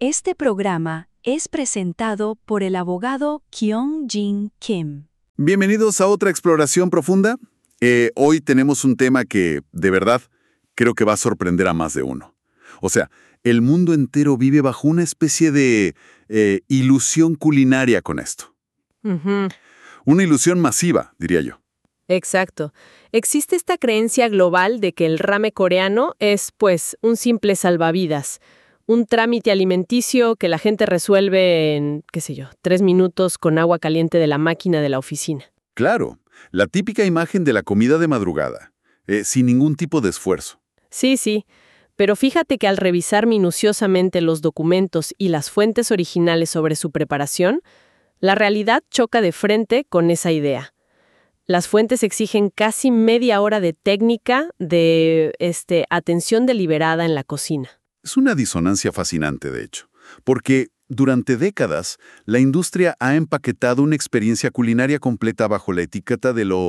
Este programa es presentado por el abogado Kyung-Jin Kim. Bienvenidos a otra exploración profunda. Hoy tenemos un tema que, de verdad, creo que va a sorprender a más de uno. O sea, el mundo entero vive bajo una especie de ilusión culinaria con esto. Ujú. Una ilusión masiva, diría yo. Exacto. Existe esta creencia global de que el ramen coreano es, pues, un simple salvavidas, un trámite alimenticio que la gente resuelve en, 3 minutos con agua caliente de la máquina de la oficina. Claro, la típica imagen de la comida de madrugada, sin ningún tipo de esfuerzo. Sí, pero fíjate que al revisar minuciosamente los documentos y las fuentes originales sobre su preparación, la realidad choca de frente con esa idea. Las fuentes exigen casi media hora de técnica, de atención deliberada en la cocina. Es una disonancia fascinante, de hecho, porque durante décadas la industria ha empaquetado una experiencia culinaria completa bajo la etiqueta de lo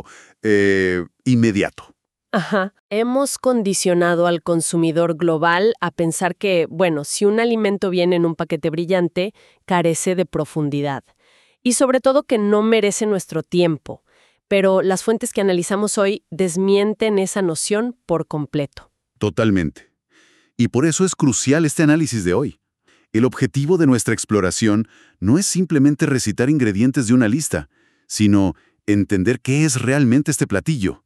inmediato. Ajá. Hemos condicionado al consumidor global a pensar que, bueno, si un alimento viene en un paquete brillante, carece de profundidad. Y sobre todo que no merece nuestro tiempo. Pero las fuentes que analizamos hoy desmienten esa noción por completo. Totalmente. Y por eso es crucial este análisis de hoy. El objetivo de nuestra exploración no es simplemente recitar ingredientes de una lista, sino entender qué es realmente este platillo,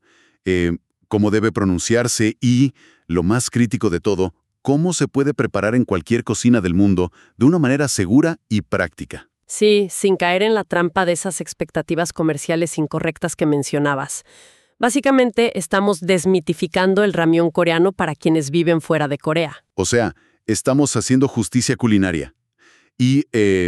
cómo debe pronunciarse y, lo más crítico de todo, cómo se puede preparar en cualquier cocina del mundo de una manera segura y práctica. Sí, sin caer en la trampa de esas expectativas comerciales incorrectas que mencionabas. Básicamente, estamos desmitificando el ramyón coreano para quienes viven fuera de Corea. O sea, estamos haciendo justicia culinaria. Y,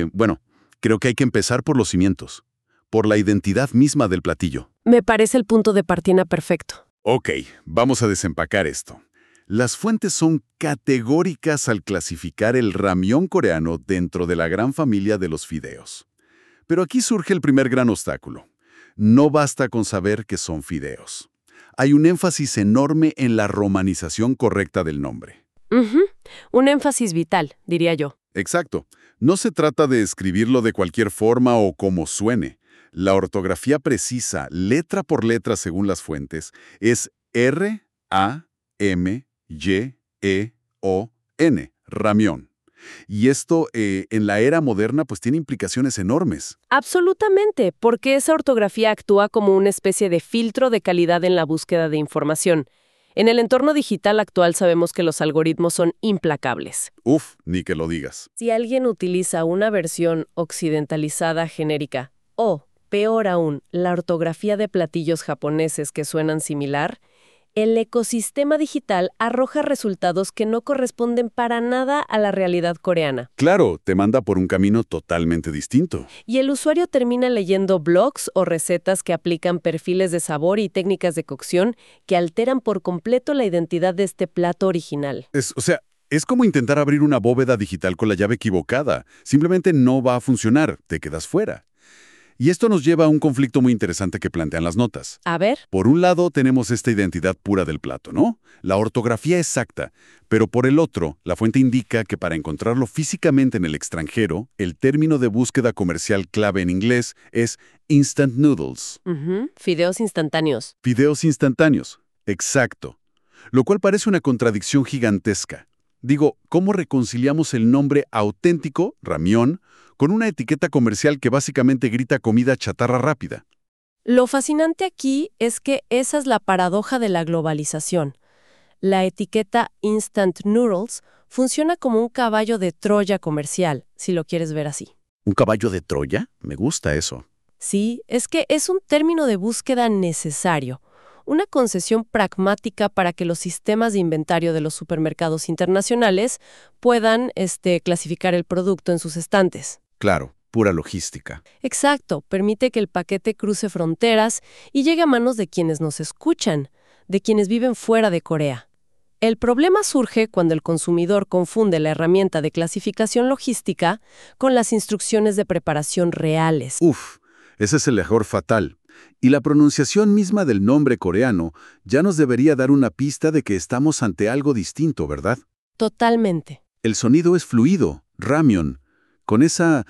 creo que hay que empezar por los cimientos, por la identidad misma del platillo. Me parece el punto de partida perfecto. Ok, vamos a desempacar esto. Las fuentes son categóricas al clasificar el ramyón coreano dentro de la gran familia de los fideos. Pero aquí surge el primer gran obstáculo. No basta con saber que son fideos. Hay un énfasis enorme en la romanización correcta del nombre. Un énfasis vital, diría yo. Exacto. No se trata de escribirlo de cualquier forma o como suene. La ortografía precisa, letra por letra según las fuentes, es R-A-M-Y-E-O-N, ramyón. Y esto, en la era moderna, pues tiene implicaciones enormes. Absolutamente, porque esa ortografía actúa como una especie de filtro de calidad en la búsqueda de información. En el entorno digital actual sabemos que los algoritmos son implacables. Uf, ni que lo digas. Si alguien utiliza una versión occidentalizada genérica o, peor aún, la ortografía de platillos japoneses que suenan similar, el ecosistema digital arroja resultados que no corresponden para nada a la realidad coreana. Claro, te manda por un camino totalmente distinto. Y el usuario termina leyendo blogs o recetas que aplican perfiles de sabor y técnicas de cocción que alteran por completo la identidad de este plato original. Es como intentar abrir una bóveda digital con la llave equivocada. Simplemente no va a funcionar, te quedas fuera. Y esto nos lleva a un conflicto muy interesante que plantean las notas. A ver. Por un lado tenemos esta identidad pura del plato, ¿no? La ortografía exacta. Pero por el otro, la fuente indica que para encontrarlo físicamente en el extranjero, el término de búsqueda comercial clave en inglés es instant noodles. Fideos instantáneos. Fideos instantáneos. Exacto. Lo cual parece una contradicción gigantesca. Digo, ¿cómo reconciliamos el nombre auténtico, ramyón, con una etiqueta comercial que básicamente grita comida chatarra rápida? Lo fascinante aquí es que esa es la paradoja de la globalización. La etiqueta Instant Noodles funciona como un caballo de Troya comercial, si lo quieres ver así. ¿Un caballo de Troya? Me gusta eso. Sí, es que es un término de búsqueda necesario, una concesión pragmática para que los sistemas de inventario de los supermercados internacionales puedan clasificar el producto en sus estantes. Claro, pura logística. Exacto, permite que el paquete cruce fronteras y llegue a manos de quienes nos escuchan, de quienes viven fuera de Corea. El problema surge cuando el consumidor confunde la herramienta de clasificación logística con las instrucciones de preparación reales. Uf, ese es el error fatal. Y la pronunciación misma del nombre coreano ya nos debería dar una pista de que estamos ante algo distinto, ¿verdad? Totalmente. El sonido es fluido, Ramyun, con esa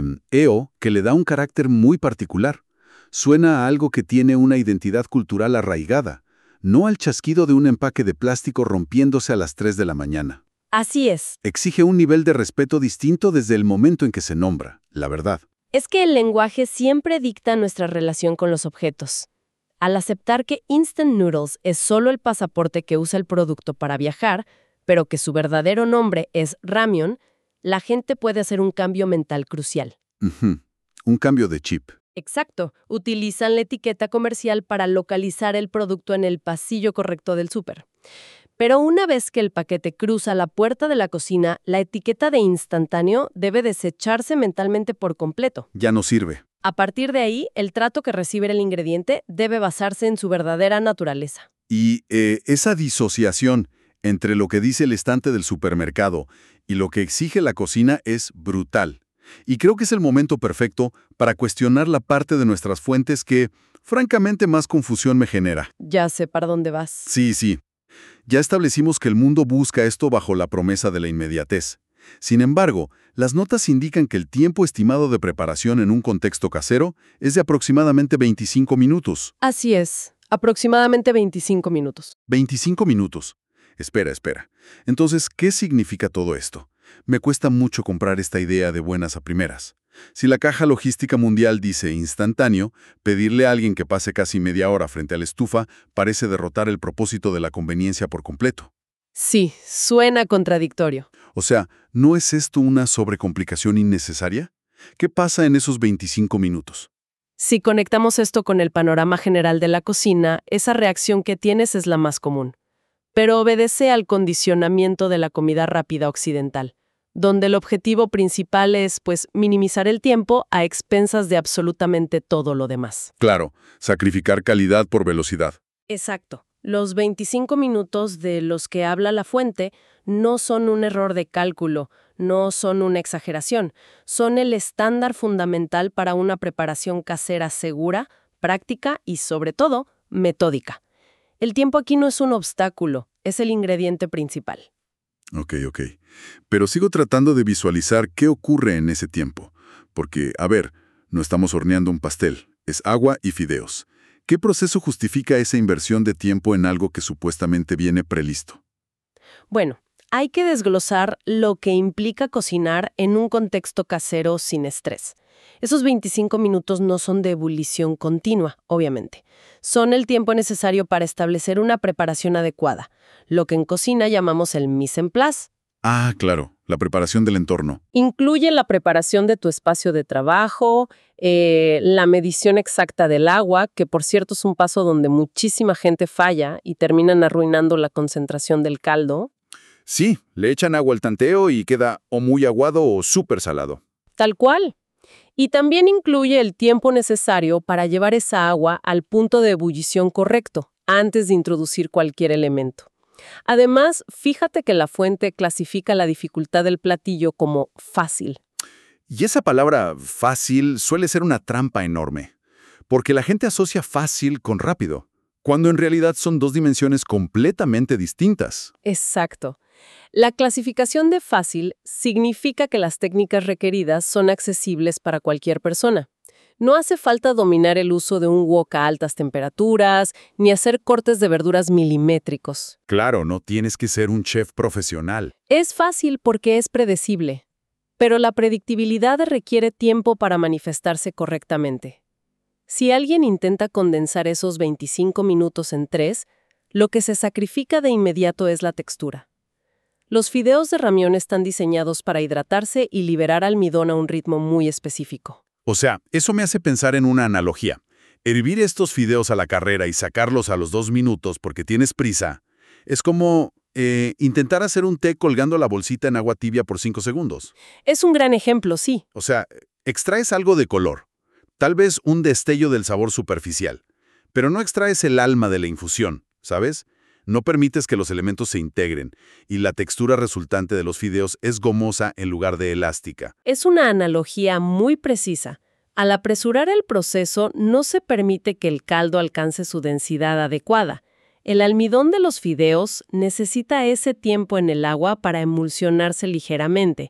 EO que le da un carácter muy particular. Suena a algo que tiene una identidad cultural arraigada, no al chasquido de un empaque de plástico rompiéndose a las 3 de la mañana. Así es. Exige un nivel de respeto distinto desde el momento en que se nombra, la verdad. Es que el lenguaje siempre dicta nuestra relación con los objetos. Al aceptar que Instant Noodles es solo el pasaporte que usa el producto para viajar, pero que su verdadero nombre es Ramyun, la gente puede hacer un cambio mental crucial. Ujú. Un cambio de chip. Exacto. Utilizan la etiqueta comercial para localizar el producto en el pasillo correcto del súper. Pero una vez que el paquete cruza la puerta de la cocina, la etiqueta de instantáneo debe desecharse mentalmente por completo. Ya no sirve. A partir de ahí, el trato que recibe el ingrediente debe basarse en su verdadera naturaleza. Y esa disociación entre lo que dice el estante del supermercado y lo que exige la cocina es brutal. Y creo que es el momento perfecto para cuestionar la parte de nuestras fuentes que, francamente, más confusión me genera. Ya sé para dónde vas. Sí. Ya establecimos que el mundo busca esto bajo la promesa de la inmediatez. Sin embargo, las notas indican que el tiempo estimado de preparación en un contexto casero es de aproximadamente 25 minutos. Así es, aproximadamente 25 minutos. 25 minutos. Espera. Entonces, ¿qué significa todo esto? Me cuesta mucho comprar esta idea de buenas a primeras. Si la Caja Logística Mundial dice instantáneo, pedirle a alguien que pase casi media hora frente a la estufa parece derrotar el propósito de la conveniencia por completo. Sí, suena contradictorio. O sea, ¿no es esto una sobrecomplicación innecesaria? ¿Qué pasa en esos 25 minutos? Si conectamos esto con el panorama general de la cocina, esa reacción que tienes es la más común. Pero obedece al condicionamiento de la comida rápida occidental, donde el objetivo principal es, minimizar el tiempo a expensas de absolutamente todo lo demás. Claro, sacrificar calidad por velocidad. Exacto. Los 25 minutos de los que habla la fuente no son un error de cálculo, no son una exageración, son el estándar fundamental para una preparación casera segura, práctica y, sobre todo, metódica. El tiempo aquí no es un obstáculo, es el ingrediente principal. Ok. Pero sigo tratando de visualizar qué ocurre en ese tiempo. Porque, no estamos horneando un pastel, es agua y fideos. ¿Qué proceso justifica esa inversión de tiempo en algo que supuestamente viene prelisto? Bueno, hay que desglosar lo que implica cocinar en un contexto casero sin estrés. Esos 25 minutos no son de ebullición continua, obviamente. Son el tiempo necesario para establecer una preparación adecuada, lo que en cocina llamamos el mise en place. Ah, claro, la preparación del entorno. Incluye la preparación de tu espacio de trabajo, la medición exacta del agua, que por cierto es un paso donde muchísima gente falla y terminan arruinando la concentración del caldo. Sí, le echan agua al tanteo y queda o muy aguado o súper salado. Tal cual. Y también incluye el tiempo necesario para llevar esa agua al punto de ebullición correcto, antes de introducir cualquier elemento. Además, fíjate que la fuente clasifica la dificultad del platillo como fácil. Y esa palabra fácil suele ser una trampa enorme, porque la gente asocia fácil con rápido, cuando en realidad son dos dimensiones completamente distintas. Exacto. La clasificación de fácil significa que las técnicas requeridas son accesibles para cualquier persona. No hace falta dominar el uso de un wok a altas temperaturas, ni hacer cortes de verduras milimétricos. Claro, no tienes que ser un chef profesional. Es fácil porque es predecible, pero la predictibilidad requiere tiempo para manifestarse correctamente. Si alguien intenta condensar esos 25 minutos en 3, lo que se sacrifica de inmediato es la textura. Los fideos de Ramyun están diseñados para hidratarse y liberar almidón a un ritmo muy específico. O sea, eso me hace pensar en una analogía. Hervir estos fideos a la carrera y sacarlos a los 2 minutos porque tienes prisa, es como intentar hacer un té colgando la bolsita en agua tibia por 5 segundos. Es un gran ejemplo, sí. O sea, extraes algo de color, tal vez un destello del sabor superficial, pero no extraes el alma de la infusión, ¿sabes? No permites que los elementos se integren, y la textura resultante de los fideos es gomosa en lugar de elástica. Es una analogía muy precisa. Al apresurar el proceso, no se permite que el caldo alcance su densidad adecuada. El almidón de los fideos necesita ese tiempo en el agua para emulsionarse ligeramente,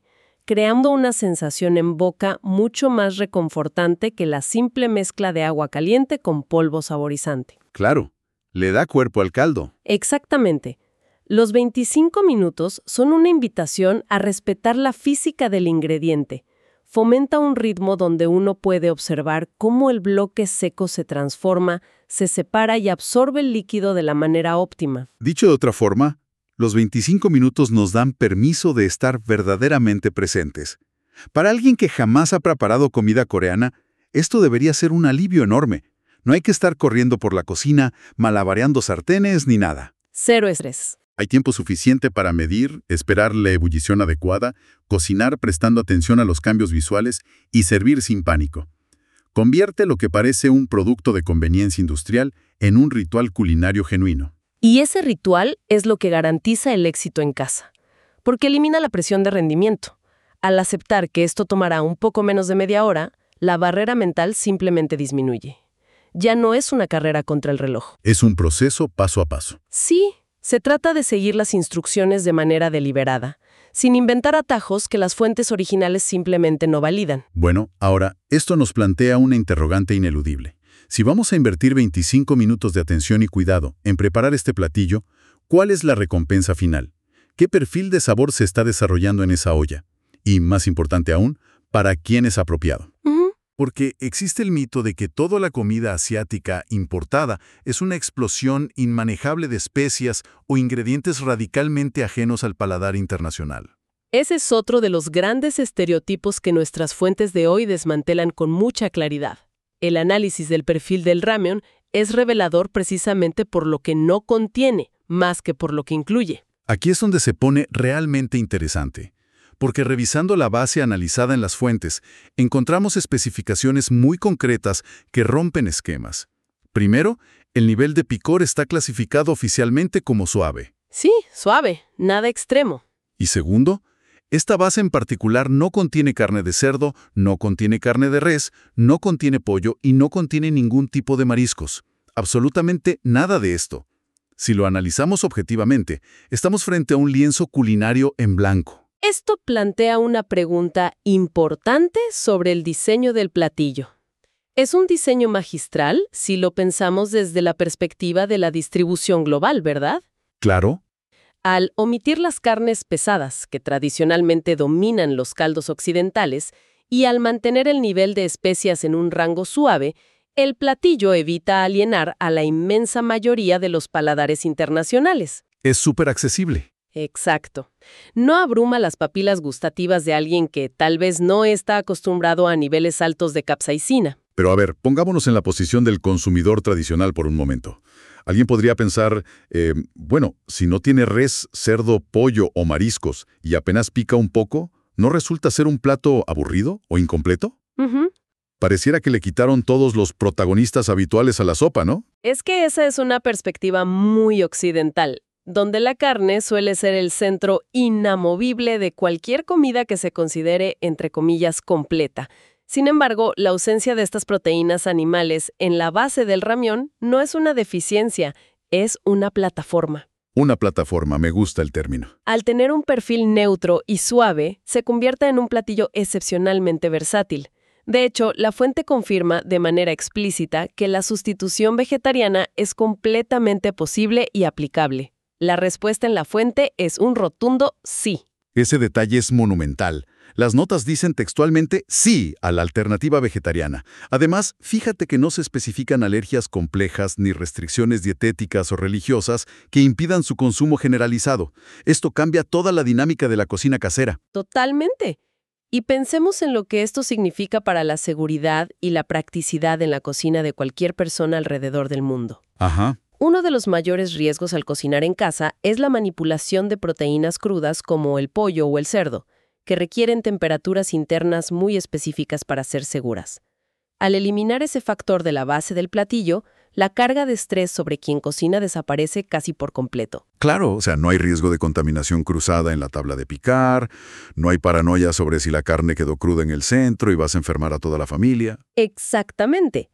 creando una sensación en boca mucho más reconfortante que la simple mezcla de agua caliente con polvo saborizante. Claro, le da cuerpo al caldo. Exactamente. Los 25 minutos son una invitación a respetar la física del ingrediente. Fomenta un ritmo donde uno puede observar cómo el bloque seco se transforma, se separa y absorbe el líquido de la manera óptima. Dicho de otra forma, los 25 minutos nos dan permiso de estar verdaderamente presentes. Para alguien que jamás ha preparado comida coreana, esto debería ser un alivio enorme. No hay que estar corriendo por la cocina, malabareando sartenes ni nada. Cero estrés. Hay tiempo suficiente para medir, esperar la ebullición adecuada, cocinar prestando atención a los cambios visuales y servir sin pánico. Convierte lo que parece un producto de conveniencia industrial en un ritual culinario genuino. Y ese ritual es lo que garantiza el éxito en casa, porque elimina la presión de rendimiento. Al aceptar que esto tomará un poco menos de media hora, la barrera mental simplemente disminuye. Ya no es una carrera contra el reloj. Es un proceso paso a paso. Sí, se trata de seguir las instrucciones de manera deliberada, sin inventar atajos que las fuentes originales simplemente no validan. Bueno, ahora, esto nos plantea una interrogante ineludible. Si vamos a invertir 25 minutos de atención y cuidado en preparar este platillo, ¿cuál es la recompensa final? ¿Qué perfil de sabor se está desarrollando en esa olla? Y, más importante aún, ¿para quién es apropiado? Porque existe el mito de que toda la comida asiática importada es una explosión inmanejable de especias o ingredientes radicalmente ajenos al paladar internacional. Ese es otro de los grandes estereotipos que nuestras fuentes de hoy desmantelan con mucha claridad. El análisis del perfil del ramen es revelador precisamente por lo que no contiene, más que por lo que incluye. Aquí es donde se pone realmente interesante. Porque revisando la base analizada en las fuentes, encontramos especificaciones muy concretas que rompen esquemas. Primero, el nivel de picor está clasificado oficialmente como suave. Sí, suave, nada extremo. Y segundo, esta base en particular no contiene carne de cerdo, no contiene carne de res, no contiene pollo y no contiene ningún tipo de mariscos. Absolutamente nada de esto. Si lo analizamos objetivamente, estamos frente a un lienzo culinario en blanco. Esto plantea una pregunta importante sobre el diseño del platillo. Es un diseño magistral si lo pensamos desde la perspectiva de la distribución global, ¿verdad? Claro. Al omitir las carnes pesadas, que tradicionalmente dominan los caldos occidentales, y al mantener el nivel de especias en un rango suave, el platillo evita alienar a la inmensa mayoría de los paladares internacionales. Es súper accesible. Exacto. No abruma las papilas gustativas de alguien que tal vez no está acostumbrado a niveles altos de capsaicina. Pero a ver, pongámonos en la posición del consumidor tradicional por un momento. Alguien podría pensar, bueno, si no tiene res, cerdo, pollo o mariscos y apenas pica un poco, ¿no resulta ser un plato aburrido o incompleto? Pareciera que le quitaron todos los protagonistas habituales a la sopa, ¿no? Es que esa es una perspectiva muy occidental, donde la carne suele ser el centro inamovible de cualquier comida que se considere, entre comillas, completa. Sin embargo, la ausencia de estas proteínas animales en la base del ramen no es una deficiencia, es una plataforma. Una plataforma, me gusta el término. Al tener un perfil neutro y suave, se convierte en un platillo excepcionalmente versátil. De hecho, la fuente confirma de manera explícita que la sustitución vegetariana es completamente posible y aplicable. La respuesta en la fuente es un rotundo sí. Ese detalle es monumental. Las notas dicen textualmente sí a la alternativa vegetariana. Además, fíjate que no se especifican alergias complejas ni restricciones dietéticas o religiosas que impidan su consumo generalizado. Esto cambia toda la dinámica de la cocina casera. Totalmente. Y pensemos en lo que esto significa para la seguridad y la practicidad en la cocina de cualquier persona alrededor del mundo. Ajá. Uno de los mayores riesgos al cocinar en casa es la manipulación de proteínas crudas como el pollo o el cerdo, que requieren temperaturas internas muy específicas para ser seguras. Al eliminar ese factor de la base del platillo, la carga de estrés sobre quien cocina desaparece casi por completo. Claro, o sea, no hay riesgo de contaminación cruzada en la tabla de picar, no hay paranoia sobre si la carne quedó cruda en el centro y vas a enfermar a toda la familia. Exactamente.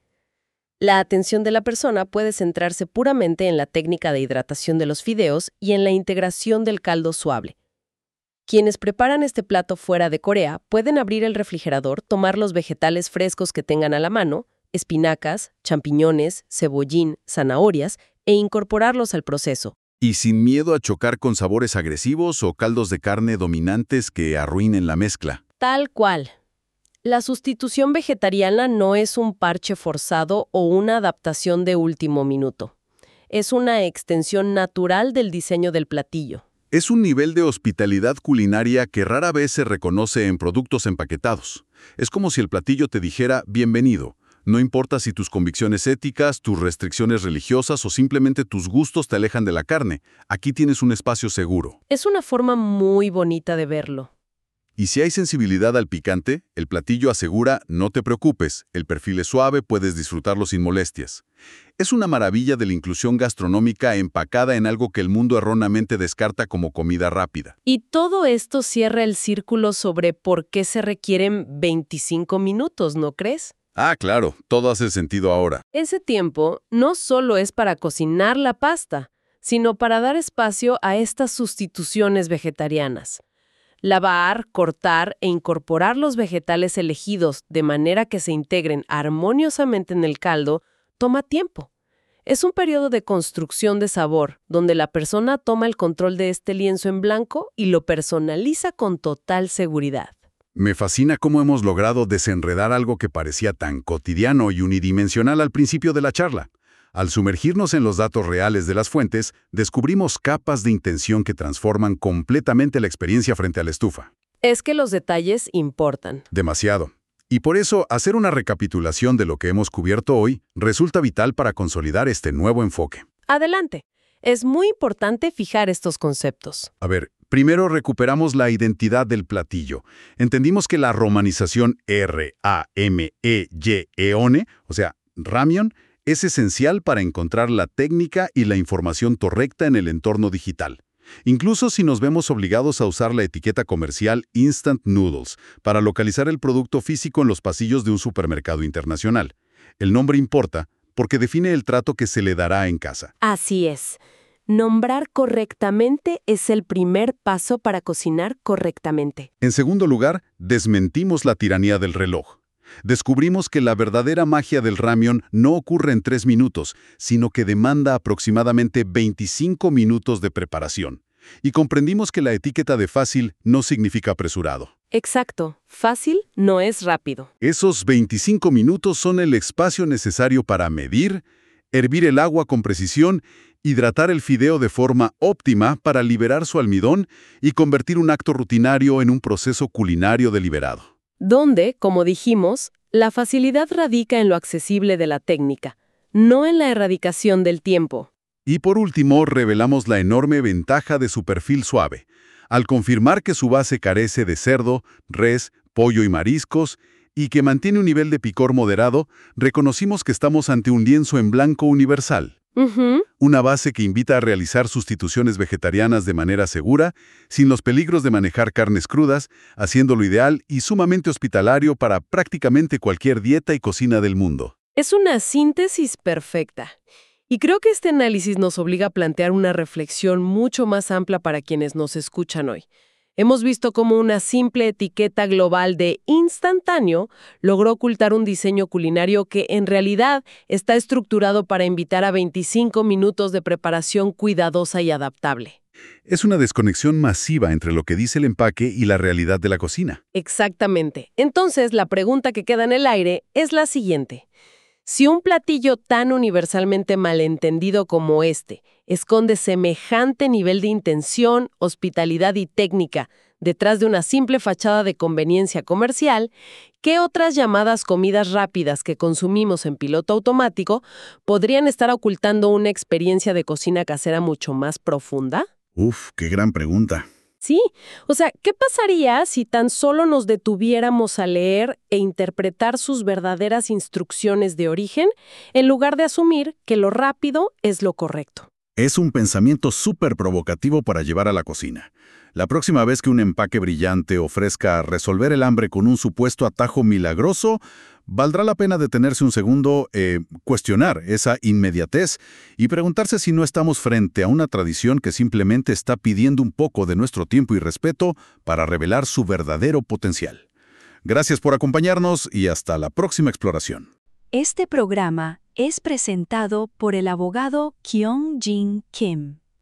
La atención de la persona puede centrarse puramente en la técnica de hidratación de los fideos y en la integración del caldo suave. Quienes preparan este plato fuera de Corea pueden abrir el refrigerador, tomar los vegetales frescos que tengan a la mano, espinacas, champiñones, cebollín, zanahorias, e incorporarlos al proceso. Y sin miedo a chocar con sabores agresivos o caldos de carne dominantes que arruinen la mezcla. Tal cual. La sustitución vegetariana no es un parche forzado o una adaptación de último minuto. Es una extensión natural del diseño del platillo. Es un nivel de hospitalidad culinaria que rara vez se reconoce en productos empaquetados. Es como si el platillo te dijera bienvenido. No importa si tus convicciones éticas, tus restricciones religiosas o simplemente tus gustos te alejan de la carne. Aquí tienes un espacio seguro. Es una forma muy bonita de verlo. Y si hay sensibilidad al picante, el platillo asegura, no te preocupes, el perfil es suave, puedes disfrutarlo sin molestias. Es una maravilla de la inclusión gastronómica empacada en algo que el mundo erróneamente descarta como comida rápida. Y todo esto cierra el círculo sobre por qué se requieren 25 minutos, ¿no crees? Ah, claro, todo hace sentido ahora. Ese tiempo no solo es para cocinar la pasta, sino para dar espacio a estas sustituciones vegetarianas. Lavar, cortar e incorporar los vegetales elegidos de manera que se integren armoniosamente en el caldo toma tiempo. Es un periodo de construcción de sabor, donde la persona toma el control de este lienzo en blanco y lo personaliza con total seguridad. Me fascina cómo hemos logrado desenredar algo que parecía tan cotidiano y unidimensional al principio de la charla. Al sumergirnos en los datos reales de las fuentes, descubrimos capas de intención que transforman completamente la experiencia frente a la estufa. Es que los detalles importan. Demasiado. Y por eso, hacer una recapitulación de lo que hemos cubierto hoy resulta vital para consolidar este nuevo enfoque. Adelante. Es muy importante fijar estos conceptos. A ver, primero recuperamos la identidad del platillo. Entendimos que la romanización R-A-M-E-Y-E-O-N, o sea, Ramyeon, es esencial para encontrar la técnica y la información correcta en el entorno digital. Incluso si nos vemos obligados a usar la etiqueta comercial Instant Noodles para localizar el producto físico en los pasillos de un supermercado internacional. El nombre importa porque define el trato que se le dará en casa. Así es. Nombrar correctamente es el primer paso para cocinar correctamente. En segundo lugar, desmentimos la tiranía del reloj. Descubrimos que la verdadera magia del ramyeon no ocurre en 3 minutos, sino que demanda aproximadamente 25 minutos de preparación. Y comprendimos que la etiqueta de fácil no significa apresurado. Exacto. Fácil no es rápido. Esos 25 minutos son el espacio necesario para medir, hervir el agua con precisión, hidratar el fideo de forma óptima para liberar su almidón y convertir un acto rutinario en un proceso culinario deliberado. Donde, como dijimos, la facilidad radica en lo accesible de la técnica, no en la erradicación del tiempo. Y por último, revelamos la enorme ventaja de su perfil suave. Al confirmar que su base carece de cerdo, res, pollo y mariscos, y que mantiene un nivel de picor moderado, reconocimos que estamos ante un lienzo en blanco universal. Una base que invita a realizar sustituciones vegetarianas de manera segura, sin los peligros de manejar carnes crudas, haciéndolo ideal y sumamente hospitalario para prácticamente cualquier dieta y cocina del mundo. Es una síntesis perfecta. Y creo que este análisis nos obliga a plantear una reflexión mucho más amplia para quienes nos escuchan hoy. Hemos visto cómo una simple etiqueta global de instantáneo logró ocultar un diseño culinario que en realidad está estructurado para invitar a 25 minutos de preparación cuidadosa y adaptable. Es una desconexión masiva entre lo que dice el empaque y la realidad de la cocina. Exactamente. Entonces, la pregunta que queda en el aire es la siguiente. Si un platillo tan universalmente malentendido como este esconde semejante nivel de intención, hospitalidad y técnica detrás de una simple fachada de conveniencia comercial, ¿qué otras llamadas comidas rápidas que consumimos en piloto automático podrían estar ocultando una experiencia de cocina casera mucho más profunda? Uf, qué gran pregunta. Sí, o sea, ¿qué pasaría si tan solo nos detuviéramos a leer e interpretar sus verdaderas instrucciones de origen en lugar de asumir que lo rápido es lo correcto? Es un pensamiento súper provocativo para llevar a la cocina. La próxima vez que un empaque brillante ofrezca resolver el hambre con un supuesto atajo milagroso, valdrá la pena detenerse un segundo, cuestionar esa inmediatez y preguntarse si no estamos frente a una tradición que simplemente está pidiendo un poco de nuestro tiempo y respeto para revelar su verdadero potencial. Gracias por acompañarnos y hasta la próxima exploración. Este programa es presentado por el abogado Kyung-Jin Kim.